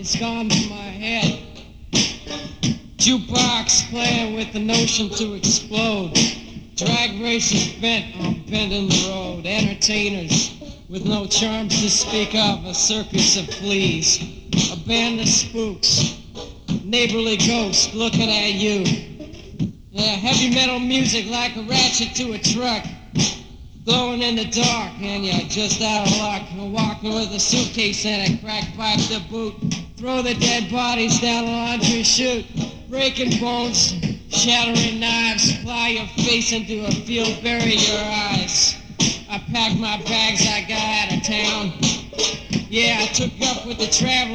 it's gone from my head. Jukebox playing with the notion to explode. Drag races bent on bending the road. Entertainers with no charms to speak of. A circus of fleas. A band of spooks. Neighborly ghosts looking at you. Yeah, heavy metal music like a ratchet to a truck. Glowing in the dark, and you're just out of luck. You're walking with a suitcase and a crack pipe to boot. Throw the dead bodies down a laundry chute. Breaking bones, shattering knives. Fly your face into a field, bury your eyes. I packed my bags, I got out of town. Yeah, I took up with the travelers.